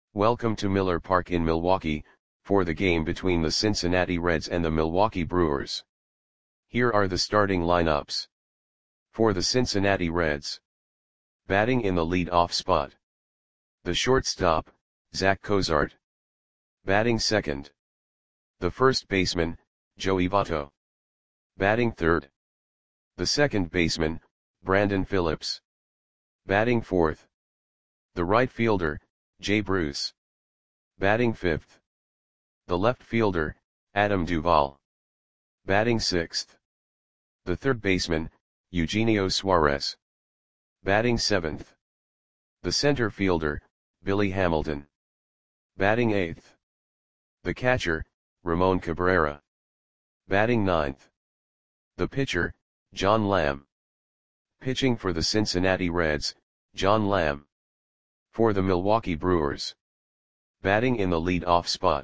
Welcome to Miller Park in Milwaukee, for the game between the Cincinnati Reds and the Milwaukee Brewers. Here are the starting lineups. For the Cincinnati Reds. Batting in the lead-off spot. The shortstop, Zach Cozart. Batting second. The first baseman, Joey Votto. Batting third. The second baseman, Brandon Phillips. Batting fourth. The right fielder, Jay Bruce. Batting fifth. The left fielder, Adam Duvall. Batting sixth. The third baseman, Eugenio Suarez. Batting seventh. The center fielder, Billy Hamilton. Batting eighth. The catcher, Ramon Cabrera. Batting ninth. The pitcher, John Lamb. Pitching for the Cincinnati Reds, John Lamb. For the Milwaukee Brewers. Batting in the lead-off spot.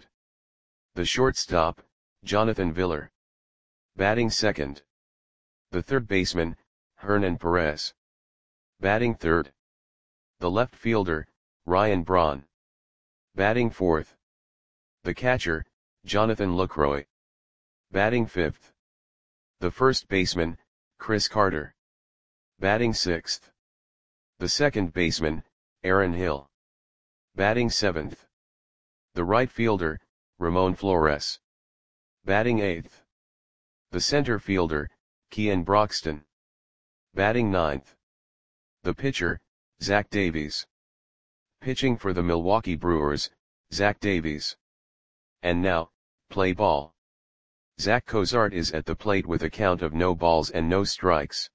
The shortstop, Jonathan Villar. Batting second. The third baseman, Hernan Perez. Batting third. The left fielder, Ryan Braun. Batting fourth. The catcher, Jonathan Lucroy. Batting fifth. The first baseman, Chris Carter. Batting sixth. The second baseman, Aaron Hill. Batting seventh. The right fielder, Ramon Flores. Batting eighth. The center fielder, Kean Broxton. Batting ninth. The pitcher, Zach Davies. Pitching for the Milwaukee Brewers, Zach Davies. And now, play ball. Zach Cozart is at the plate with a count of no balls and no strikes.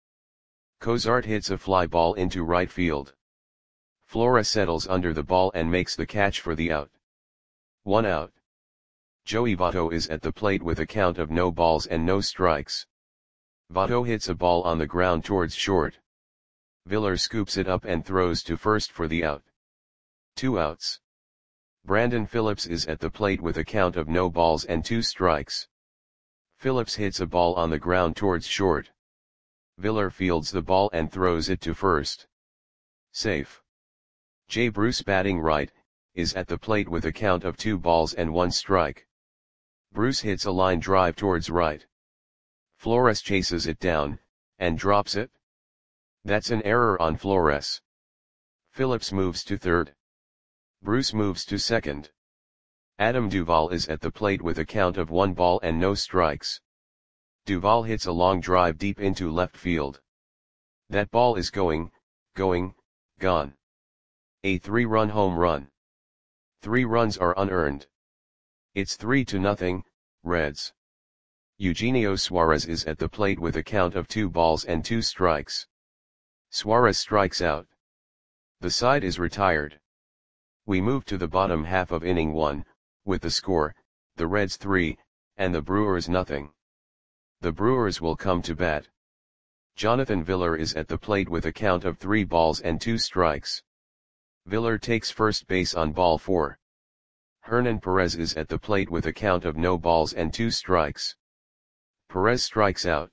Cozart hits a fly ball into right field. Flores settles under the ball and makes the catch for the out. 1 out. Joey Votto is at the plate with a count of no balls and no strikes. Votto hits a ball on the ground towards short. Villar scoops it up and throws to first for the out. 2 outs. Brandon Phillips is at the plate with a count of no balls and 2 strikes. Phillips hits a ball on the ground towards short. Villar fields the ball and throws it to first. Safe. Jay Bruce, batting right, is at the plate with a count of 2 balls and 1 strike. Bruce hits a line drive towards right. Flores chases it down, and drops it. That's an error on Flores. Phillips moves to third. Bruce moves to second. Adam Duvall is at the plate with a count of 1 ball and no strikes. Duvall hits a long drive deep into left field. That ball is gone. A 3-run home run. 3 runs are unearned. It's 3-0, Reds. Eugenio Suarez is at the plate with a count of 2 balls and 2 strikes. Suarez strikes out. The side is retired. We move to the bottom half of inning 1, with the score, the Reds 3, and the Brewers 0. The Brewers will come to bat. Jonathan Villar is at the plate with a count of 3 balls and 2 strikes. Villar takes first base on ball 4. Hernan Perez is at the plate with a count of no balls and 2 strikes. Perez strikes out.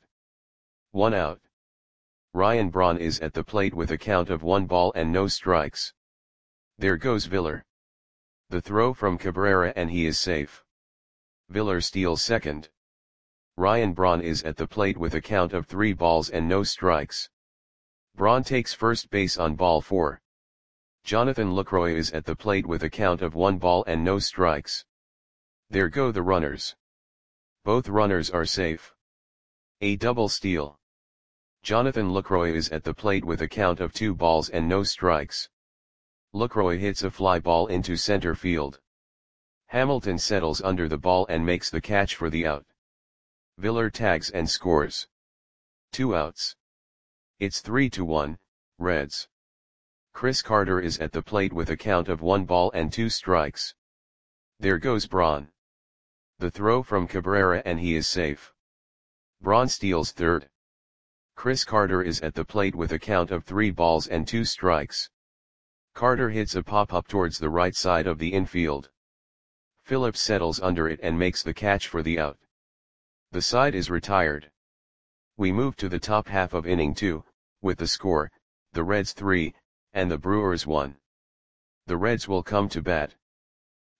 1 out. Ryan Braun is at the plate with a count of 1 ball and no strikes. There goes Villar. The throw from Cabrera and he is safe. Villar steals second. Ryan Braun is at the plate with a count of 3 balls and no strikes. Braun takes first base on ball 4. Jonathan Lucroy is at the plate with a count of 1 ball and no strikes. There go the runners. Both runners are safe. A double steal. Jonathan Lucroy is at the plate with a count of 2 balls and no strikes. Lucroy hits a fly ball into center field. Hamilton settles under the ball and makes the catch for the out. Villar tags and scores. 2 outs. It's 3-1, Reds. Chris Carter is at the plate with a count of 1 ball and 2 strikes. There goes Braun. The throw from Cabrera and he is safe. Braun steals third. Chris Carter is at the plate with a count of 3 balls and 2 strikes. Carter hits a pop-up towards the right side of the infield. Phillips settles under it and makes the catch for the out. The side is retired. We move to the top half of inning 2, with the score, the Reds 3, and the Brewers 1. The Reds will come to bat.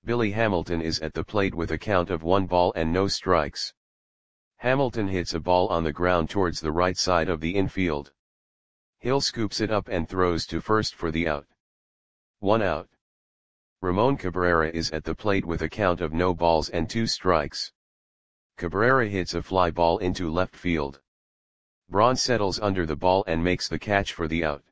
Billy Hamilton is at the plate with a count of 1 ball and no strikes. Hamilton hits a ball on the ground towards the right side of the infield. Hill scoops it up and throws to first for the out. 1 out. Ramon Cabrera is at the plate with a count of no balls and 2 strikes. Cabrera hits a fly ball into left field. Braun settles under the ball and makes the catch for the out.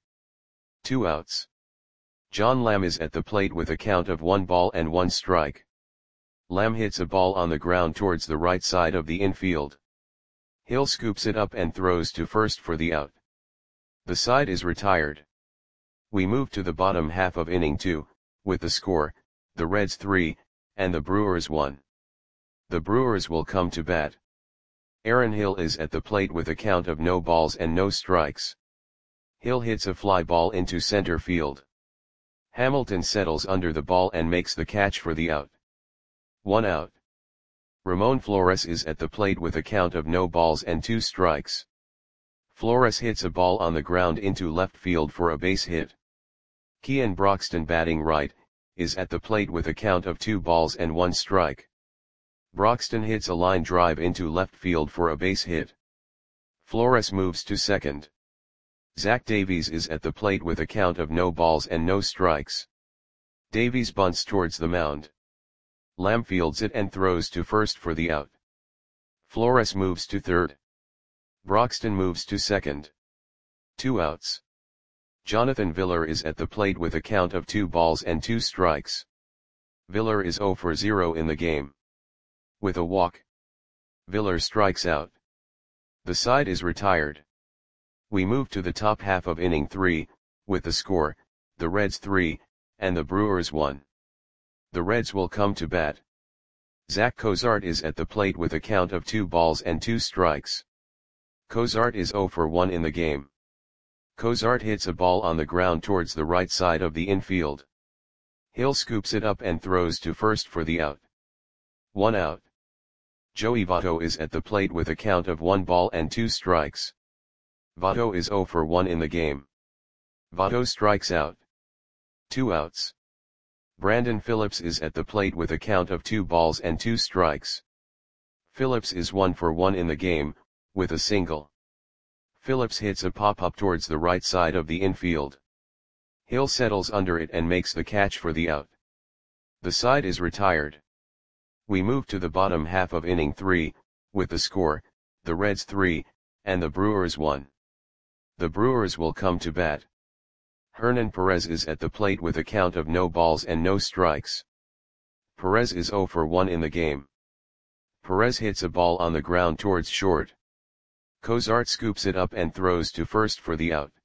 2 outs. John Lamb is at the plate with a count of 1 ball and 1 strike. Lamb hits a ball on the ground towards the right side of the infield. Hill scoops it up and throws to first for the out. The side is retired. We move to the bottom half of inning 2, with the score, the Reds 3, and the Brewers 1. The Brewers will come to bat. Aaron Hill is at the plate with a count of no balls and no strikes. Hill hits a fly ball into center field. Hamilton settles under the ball and makes the catch for the out. 1 out. Ramon Flores is at the plate with a count of no balls and 2 strikes. Flores hits a ball on the ground into left field for a base hit. Kean Broxton, batting right, is at the plate with a count of 2 balls and 1 strike. Broxton hits a line drive into left field for a base hit. Flores moves to second. Zach Davies is at the plate with a count of no balls and no strikes. Davies bunts towards the mound. Lamb fields it and throws to first for the out. Flores moves to third. Broxton moves to second. 2 outs. Jonathan Villar is at the plate with a count of 2 balls and 2 strikes. Villar is 0 for 0 in the game. With a walk, Villar strikes out. The side is retired. We move to the top half of inning 3, with the score, the Reds 3, and the Brewers 1. The Reds will come to bat. Zach Cozart is at the plate with a count of 2 balls and 2 strikes. Cozart is 0 for 1 in the game. Cozart hits a ball on the ground towards the right side of the infield. Hill scoops it up and throws to first for the out. 1 out. Joey Votto is at the plate with a count of 1 ball and 2 strikes. Votto is 0 for 1 in the game. Votto strikes out. 2 outs. Brandon Phillips is at the plate with a count of 2 balls and 2 strikes. Phillips is 1 for 1 in the game, with a single. Phillips hits a pop-up towards the right side of the infield. Hill settles under it and makes the catch for the out. The side is retired. We move to the bottom half of inning 3, with the score, the Reds 3, and the Brewers 1. The Brewers will come to bat. Hernan Perez is at the plate with a count of no balls and no strikes. Perez is 0 for 1 in the game. Perez hits a ball on the ground towards short. Cozart scoops it up and throws to first for the out.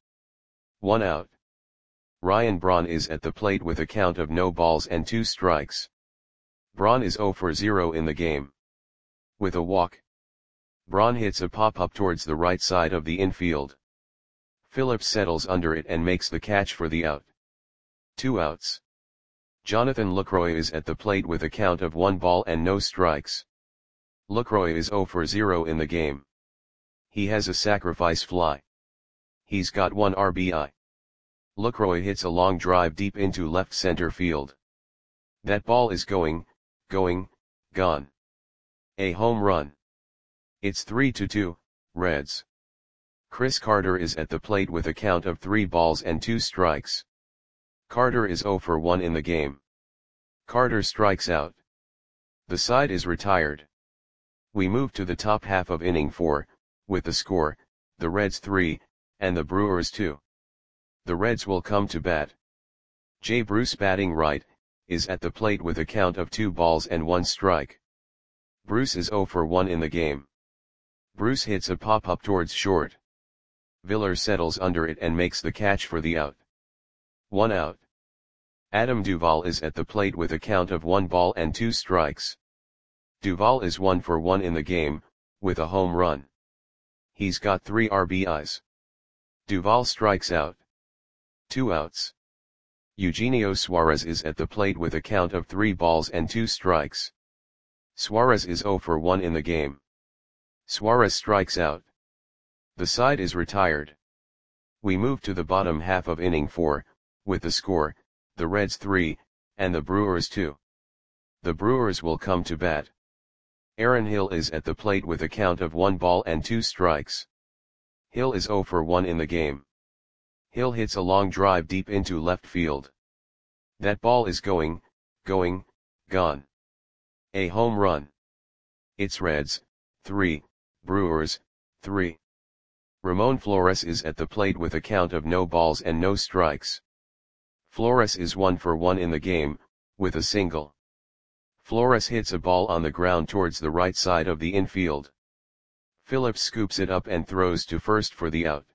1 out. Ryan Braun is at the plate with a count of no balls and 2 strikes. Braun is 0 for 0 in the game. With a walk, Braun hits a pop-up towards the right side of the infield. Phillips settles under it and makes the catch for the out. 2 outs. Jonathan Lucroy is at the plate with a count of 1 ball and no strikes. Lucroy is 0 for 0 in the game. He has a sacrifice fly. He's got 1 RBI. Lucroy hits a long drive deep into left center field. That ball is gone. A home run. It's 3-2, Reds. Chris Carter is at the plate with a count of 3 balls and 2 strikes. Carter is 0 for 1 in the game. Carter strikes out. The side is retired. We move to the top half of inning 4, with the score, the Reds 3, and the Brewers 2. The Reds will come to bat. Jay Bruce, batting right, is at the plate with a count of 2 balls and 1 strike. Bruce is 0 for 1 in the game. Bruce hits a pop-up towards short. Villar settles under it and makes the catch for the out. 1 out. Adam Duvall is at the plate with a count of 1 ball and 2 strikes. Duvall is 1 for 1 in the game, with a home run. He's got 3 RBIs. Duvall strikes out. 2 outs. Eugenio Suarez is at the plate with a count of 3 balls and 2 strikes. Suarez is 0 for 1 in the game. Suarez strikes out. The side is retired. We move to the bottom half of inning 4, with the score, the Reds 3, and the Brewers 2. The Brewers will come to bat. Aaron Hill is at the plate with a count of 1 ball and 2 strikes. Hill is 0 for 1 in the game. Hill hits a long drive deep into left field. That ball is going, gone. A home run. It's Reds, 3, Brewers, 3. Ramon Flores is at the plate with a count of no balls and no strikes. Flores is 1 for 1 in the game, with a single. Flores hits a ball on the ground towards the right side of the infield. Phillips scoops it up and throws to first for the out.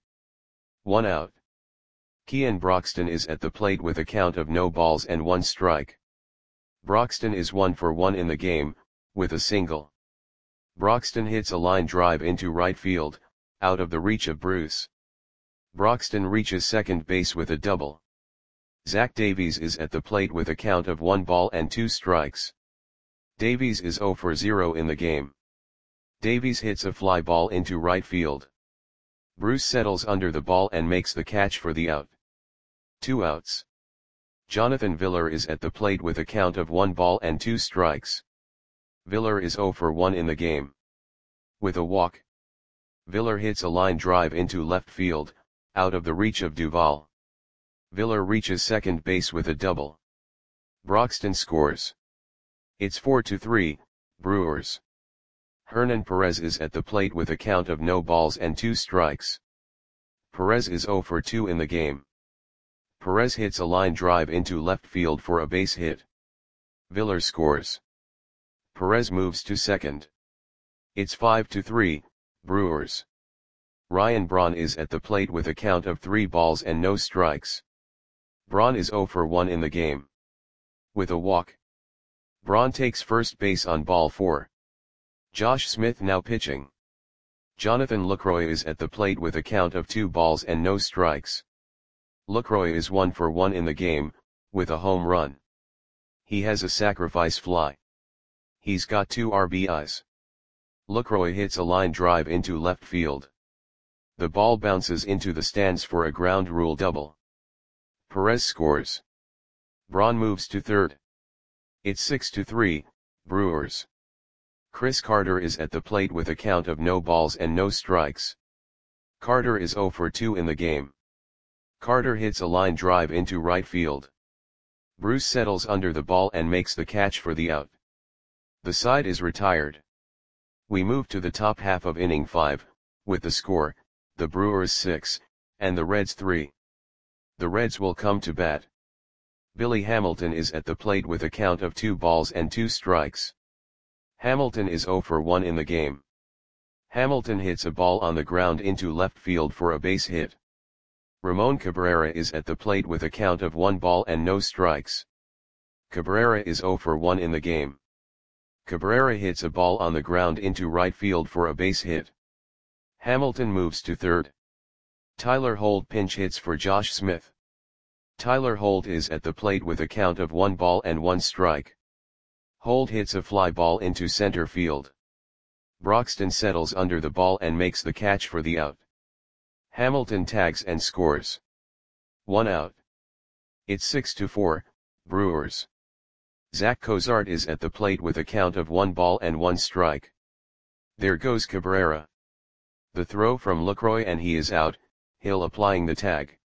1 out. Kean Broxton is at the plate with a count of no balls and 1 strike. Broxton is 1 for 1 in the game, with a single. Broxton hits a line drive into right field, out of the reach of Bruce. Broxton reaches second base with a double. Zach Davies is at the plate with a count of 1 ball and 2 strikes. Davies is 0 for 0 in the game. Davies hits a fly ball into right field. Bruce settles under the ball and makes the catch for the out. 2 outs. Jonathan Villar is at the plate with a count of 1 ball and 2 strikes. Villar is 0 for 1 in the game. With a walk. Villar hits a line drive into left field, out of the reach of Duvall. Villar reaches second base with a double. Broxton scores. It's 4-3, Brewers. Hernan Perez is at the plate with a count of no balls and 2 strikes. Perez is 0 for 2 in the game. Perez hits a line drive into left field for a base hit. Villar scores. Perez moves to second. It's 5-3, Brewers. Ryan Braun is at the plate with a count of 3 balls and no strikes. Braun is 0 for 1 in the game. With a walk. Braun takes first base on ball 4. Josh Smith now pitching. Jonathan Lucroy is at the plate with a count of 2 balls and no strikes. Lucroy is 1 for 1 in the game, with a home run. He has a sacrifice fly. He's got 2 RBIs. Lucroy hits a line drive into left field. The ball bounces into the stands for a ground rule double. Perez scores. Braun moves to third. It's 6-3, Brewers. Chris Carter is at the plate with a count of no balls and no strikes. Carter is 0 for 2 in the game. Carter hits a line drive into right field. Bruce settles under the ball and makes the catch for the out. The side is retired. We move to the top half of inning 5, with the score, the Brewers 6, and the Reds 3. The Reds will come to bat. Billy Hamilton is at the plate with a count of 2 balls and 2 strikes. Hamilton is 0 for 1 in the game. Hamilton hits a ball on the ground into left field for a base hit. Ramon Cabrera is at the plate with a count of 1 ball and no strikes. Cabrera is 0 for 1 in the game. Cabrera hits a ball on the ground into right field for a base hit. Hamilton moves to third. Tyler Holt pinch hits for Josh Smith. Tyler Holt is at the plate with a count of 1 ball and 1 strike. Holt hits a fly ball into center field. Broxton settles under the ball and makes the catch for the out. Hamilton tags and scores. 1 out. It's 6-4, Brewers. Zach Cozart is at the plate with a count of 1 ball and 1 strike. There goes Cabrera. The throw from Lucroy and he is out, Hill applying the tag.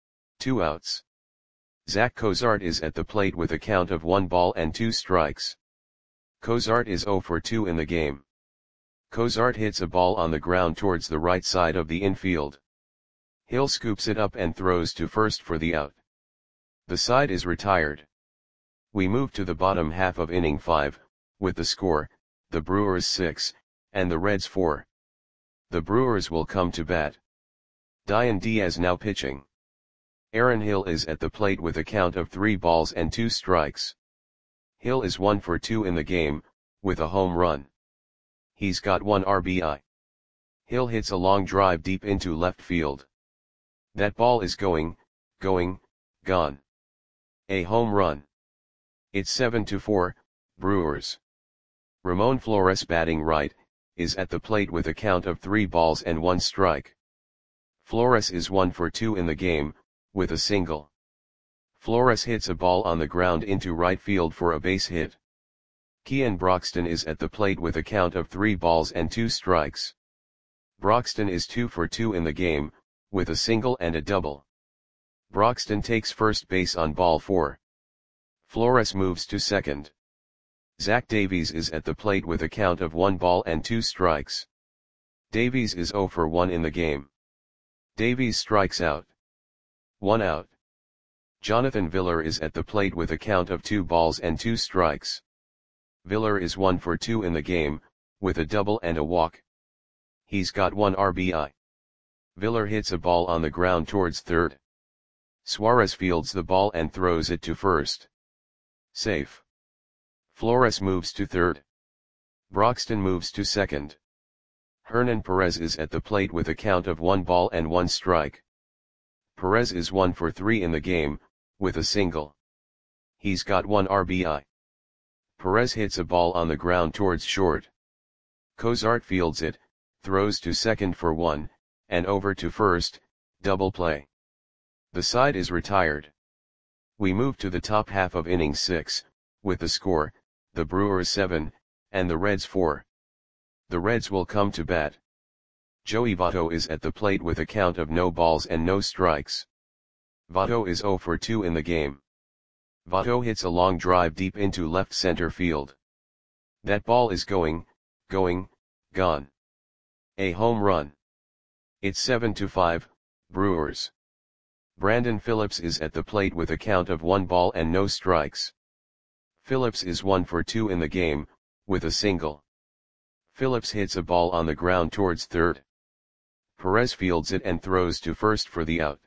2 outs. Zach Cozart is at the plate with a count of 1 ball and 2 strikes. Cozart is 0 for 2 in the game. Cozart hits a ball on the ground towards the right side of the infield. Hill scoops it up and throws to first for the out. The side is retired. We move to the bottom half of inning 5, with the score, the Brewers 6, and the Reds 4. The Brewers will come to bat. Dian Diaz now pitching. Aaron Hill is at the plate with a count of 3 balls and 2 strikes. Hill is 1 for 2 in the game, with a home run. He's got 1 RBI. Hill hits a long drive deep into left field. That ball is going, gone. A home run. It's 7-4, Brewers. Ramon Flores batting right, is at the plate with a count of 3 balls and 1 strike. Flores is 1 for 2 in the game, with a single. Flores hits a ball on the ground into right field for a base hit. Kean Broxton is at the plate with a count of 3 balls and 2 strikes. Broxton is 2 for 2 in the game, with a single and a double. Broxton takes first base on ball 4. Flores moves to second. Zach Davies is at the plate with a count of 1 ball and 2 strikes. Davies is 0 for 1 in the game. Davies strikes out. 1 out. Jonathan Villar is at the plate with a count of 2 balls and 2 strikes. Villar is 1 for 2 in the game, with a double and a walk. He's got 1 RBI. Villar hits a ball on the ground towards third. Suarez fields the ball and throws it to first. Safe. Flores moves to third. Broxton moves to second. Hernan Perez is at the plate with a count of 1 ball and 1 strike. Perez is 1 for 3 in the game, with a single. He's got 1 RBI. Perez hits a ball on the ground towards short. Cozart fields it, throws to second for 1, and over to first, double play. The side is retired. We move to the top half of inning 6, with the score, the Brewers 7, and the Reds 4. The Reds will come to bat. Joey Votto is at the plate with a count of no balls and no strikes. Votto is 0 for 2 in the game. Votto hits a long drive deep into left center field. That ball is going, gone. A home run. It's 7-5, Brewers. Brandon Phillips is at the plate with a count of 1 ball and no strikes. Phillips is 1 for 2 in the game, with a single. Phillips hits a ball on the ground towards third. Perez fields it and throws to first for the out.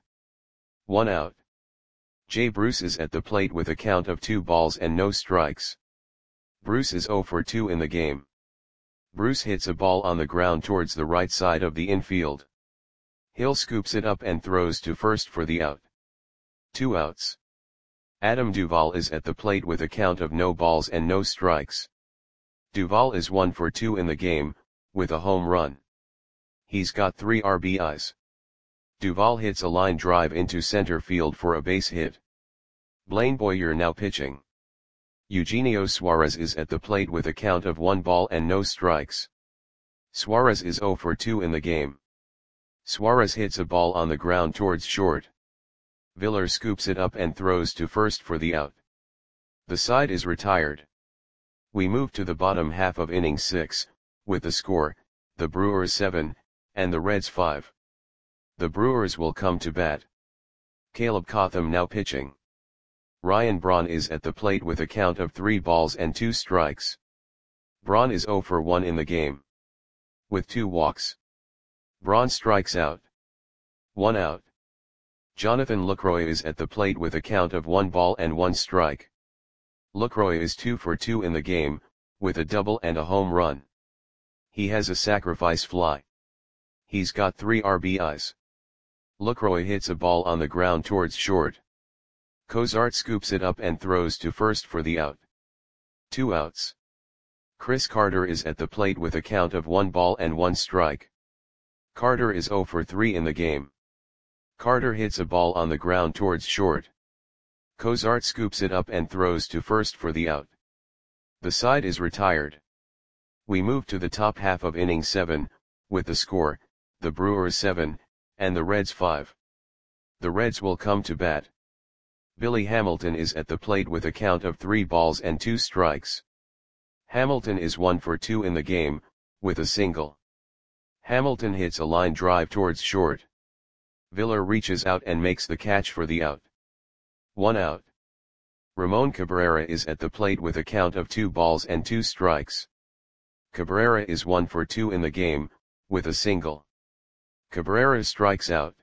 1 out. Jay Bruce is at the plate with a count of 2 balls and no strikes. Bruce is 0 for 2 in the game. Bruce hits a ball on the ground towards the right side of the infield. Hill scoops it up and throws to first for the out. 2 outs. Adam Duvall is at the plate with a count of no balls and no strikes. Duvall is 1 for 2 in the game, with a home run. He's got 3 RBIs. Duvall hits a line drive into center field for a base hit. Blaine Boyer now pitching. Eugenio Suarez is at the plate with a count of 1 ball and no strikes. Suarez is 0 for 2 in the game. Suarez hits a ball on the ground towards short. Villar scoops it up and throws to first for the out. The side is retired. We move to the bottom half of inning 6, with the score, the Brewers 7, and the Reds 5. The Brewers will come to bat. Caleb Cotham now pitching. Ryan Braun is at the plate with a count of 3 balls and 2 strikes. Braun is 0 for 1 in the game. With 2 walks. Braun strikes out. 1 out. Jonathan Lucroy is at the plate with a count of 1 ball and 1 strike. Lucroy is 2 for 2 in the game, with a double and a home run. He has a sacrifice fly. He's got 3 RBIs. Lucroy hits a ball on the ground towards short. Cozart scoops it up and throws to first for the out. 2 outs. Chris Carter is at the plate with a count of 1 ball and 1 strike. Carter is 0 for 3 in the game. Carter hits a ball on the ground towards short. Cozart scoops it up and throws to first for the out. The side is retired. We move to the top half of inning 7, with the score, the Brewers 7, and the Reds 5. The Reds will come to bat. Billy Hamilton is at the plate with a count of 3 balls and 2 strikes. Hamilton is 1 for 2 in the game, with a single. Hamilton hits a line drive towards short. Villar reaches out and makes the catch for the out. 1 out. Ramon Cabrera is at the plate with a count of 2 balls and 2 strikes. Cabrera is 1 for 2 in the game, with a single. Cabrera strikes out.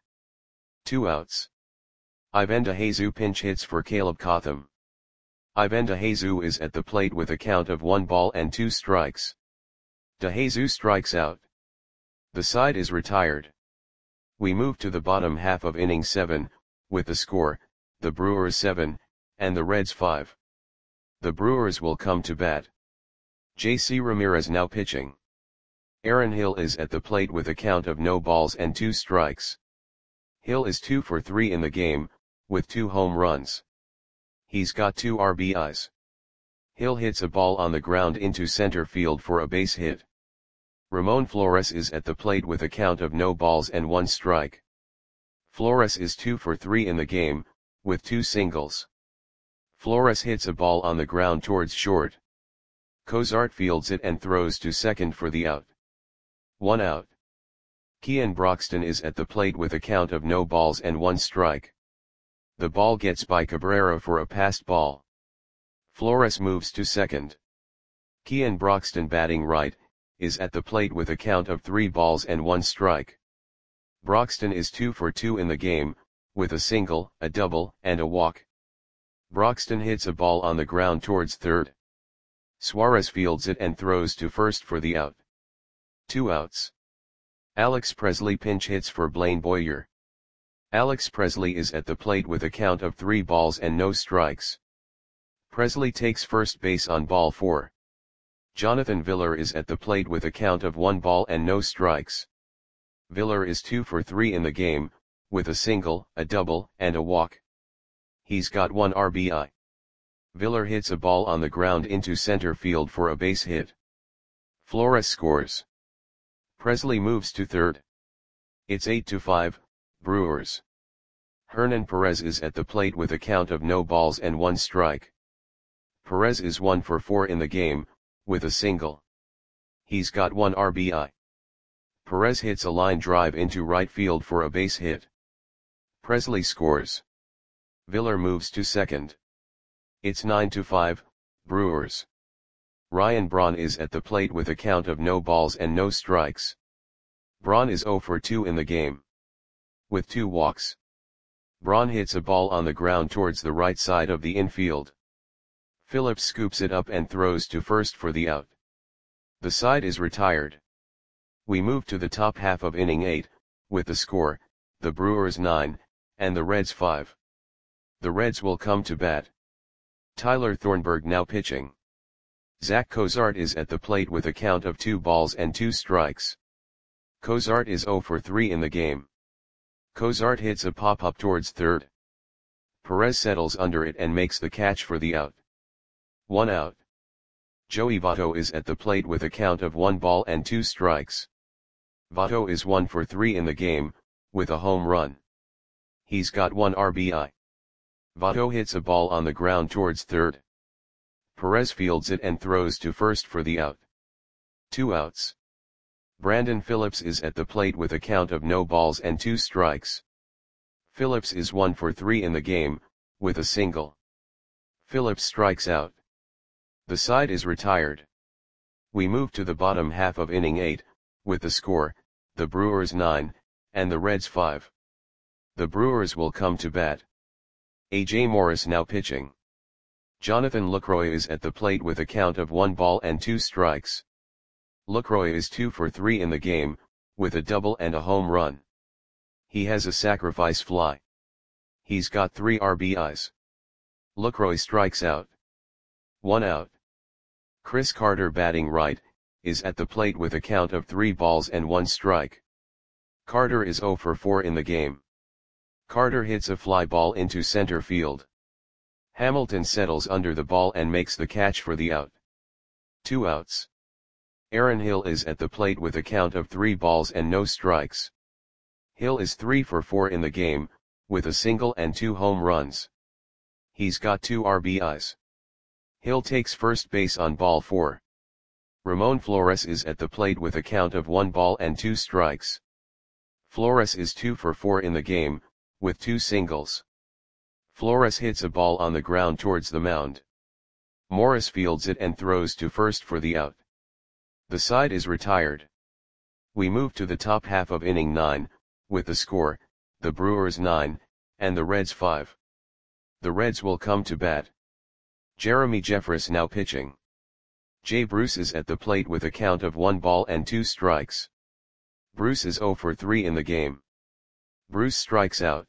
2 outs. Ivan DeJesus pinch hits for Caleb Cotham. Ivan DeJesus is at the plate with a count of 1 ball and 2 strikes. DeJesus strikes out. The side is retired. We move to the bottom half of inning 7, with the score, the Brewers 7, and the Reds 5. The Brewers will come to bat. J.C. Ramirez now pitching. Aaron Hill is at the plate with a count of no balls and 2 strikes. Hill is 2 for 3 in the game, with 2 home runs. He's got 2 RBIs. Hill hits a ball on the ground into center field for a base hit. Ramon Flores is at the plate with a count of no balls and 1 strike. Flores is 2 for 3 in the game, with 2 singles. Flores hits a ball on the ground towards short. Cozart fields it and throws to second for the out. 1 out. Kean Broxton is at the plate with a count of no balls and 1 strike. The ball gets by Cabrera for a passed ball. Flores moves to second. Kean Broxton, batting right, is at the plate with a count of 3 balls and 1 strike. Broxton is 2 for 2 in the game, with a single, a double, and a walk. Broxton hits a ball on the ground towards third. Suarez fields it and throws to first for the out. 2 outs. Alex Presley pinch hits for Blaine Boyer. Alex Presley is at the plate with a count of 3 balls and no strikes. Presley takes first base on ball 4. Jonathan Villar is at the plate with a count of 1 ball and no strikes. Villar is 2 for 3 in the game, with a single, a double, and a walk. He's got 1 RBI. Villar hits a ball on the ground into center field for a base hit. Flores scores. Presley moves to third. It's 8-5, Brewers. Hernan Perez is at the plate with a count of no balls and 1 strike. Perez is 1 for 4 in the game, with a single. He's got 1 RBI. Perez hits a line drive into right field for a base hit. Presley scores. Villar moves to second. It's 9-5, Brewers. Ryan Braun is at the plate with a count of no balls and no strikes. Braun is 0 for 2 in the game, with 2 walks. Braun hits a ball on the ground towards the right side of the infield. Phillips scoops it up and throws to first for the out. The side is retired. We move to the top half of inning 8, with the score, the Brewers 9, and the Reds 5. The Reds will come to bat. Tyler Thornburg now pitching. Zach Cozart is at the plate with a count of 2 balls and 2 strikes. Cozart is 0 for 3 in the game. Cozart hits a pop-up towards third. Perez settles under it and makes the catch for the out. 1 out. Joey Votto is at the plate with a count of 1 ball and 2 strikes. Votto is 1 for 3 in the game, with a home run. He's got 1 RBI. Votto hits a ball on the ground towards third. Perez fields it and throws to first for the out. 2 outs. Brandon Phillips is at the plate with a count of no balls and 2 strikes. Phillips is 1 for 3 in the game, with a single. Phillips strikes out. The side is retired. We move to the bottom half of inning 8, with the score, the Brewers 9, and the Reds 5. The Brewers will come to bat. A.J. Morris now pitching. Jonathan Lucroy is at the plate with a count of 1 ball and 2 strikes. Lucroy is 2 for 3 in the game, with a double and a home run. He has a sacrifice fly. He's got 3 RBIs. Lucroy strikes out. 1 out. Chris Carter, batting right, is at the plate with a count of 3 balls and 1 strike. Carter is 0 for 4 in the game. Carter hits a fly ball into center field. Hamilton settles under the ball and makes the catch for the out. 2 outs. Aaron Hill is at the plate with a count of 3 balls and no strikes. Hill is 3 for 4 in the game, with a single and 2 home runs. He's got 2 RBIs. Hill takes first base on ball 4. Ramon Flores is at the plate with a count of 1 ball and 2 strikes. Flores is 2 for 4 in the game, with 2 singles. Flores hits a ball on the ground towards the mound. Morris fields it and throws to first for the out. The side is retired. We move to the top half of inning 9, with the score, the Brewers 9, and the Reds 5. The Reds will come to bat. Jeremy Jeffress now pitching. Jay Bruce is at the plate with a count of 1 ball and 2 strikes. Bruce is 0 for 3 in the game. Bruce strikes out.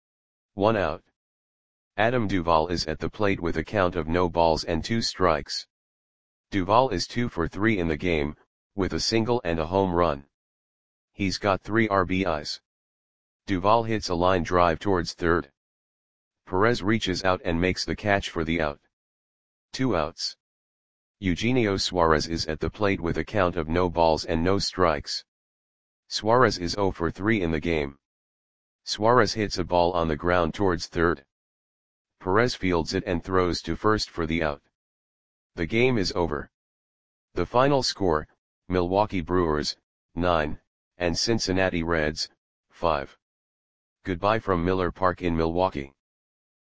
1 out. Adam Duvall is at the plate with a count of no balls and 2 strikes. Duvall is 2 for 3 in the game, with a single and a home run. He's got 3 RBIs. Duvall hits a line drive towards third. Perez reaches out and makes the catch for the out. 2 outs. Eugenio Suarez is at the plate with a count of no balls and no strikes. Suarez is 0 for 3 in the game. Suarez hits a ball on the ground towards third. Perez fields it and throws to first for the out. The game is over. The final score, Milwaukee Brewers, 9, and Cincinnati Reds, 5. Goodbye from Miller Park in Milwaukee.